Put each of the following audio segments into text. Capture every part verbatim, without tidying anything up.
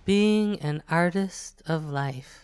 Being an artist of life.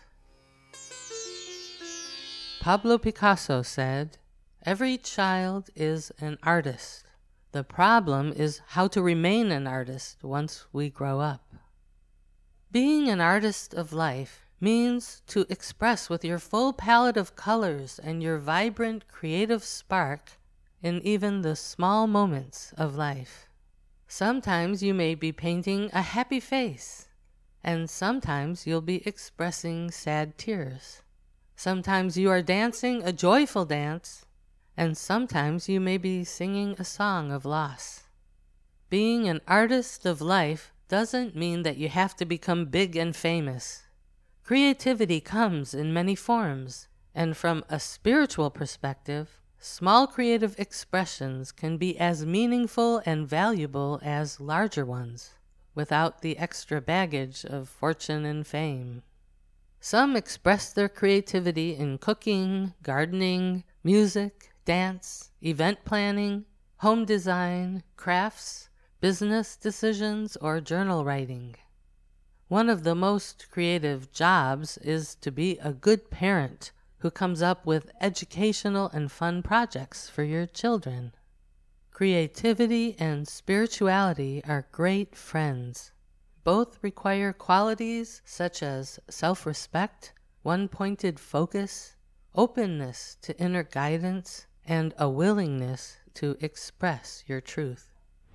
Pablo Picasso said, "Every child is an artist. The problem is how to remain an artist once we grow up." Being an artist of life means to express with your full palette of colors and your vibrant creative spark in even the small moments of life. Sometimes you may be painting a happy face, and sometimes you'll be expressing sad tears. Sometimes you are dancing a joyful dance, and sometimes you may be singing a song of loss. Being an artist of life doesn't mean that you have to become big and famous. Creativity comes in many forms, and from a spiritual perspective, small creative expressions can be as meaningful and valuable as larger ones, without the extra baggage of fortune and fame. Some express their creativity in cooking, gardening, music, dance, event planning, home design, crafts, business decisions, or journal writing. One of the most creative jobs is to be a good parent who comes up with educational and fun projects for your children. Creativity and spirituality are great friends. Both require qualities such as self-respect, one-pointed focus, openness to inner guidance, and a willingness to express your truth.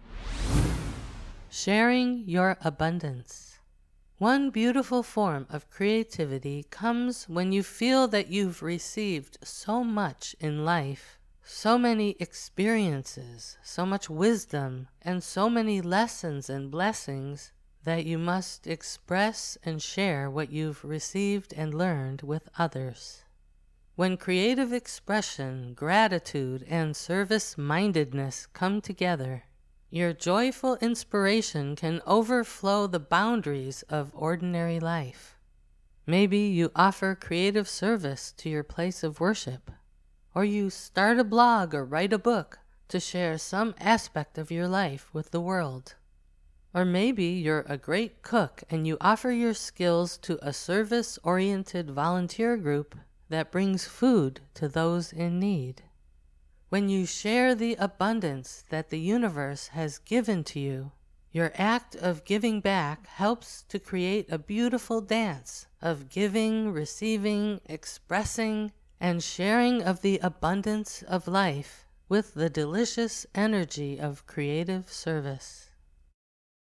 Sharing your abundance. One beautiful form of creativity comes when you feel that you've received so much in life, so many experiences, so much wisdom, and so many lessons and blessings that you must express and share what you've received and learned with others. When creative expression, gratitude, and service-mindedness come together, your joyful inspiration can overflow the boundaries of ordinary life. Maybe you offer creative service to your place of worship, or you start a blog or write a book to share some aspect of your life with the world. Or maybe you're a great cook and you offer your skills to a service-oriented volunteer group that brings food to those in need. When you share the abundance that the universe has given to you, your act of giving back helps to create a beautiful dance of giving, receiving, expressing, and sharing of the abundance of life with the delicious energy of creative service.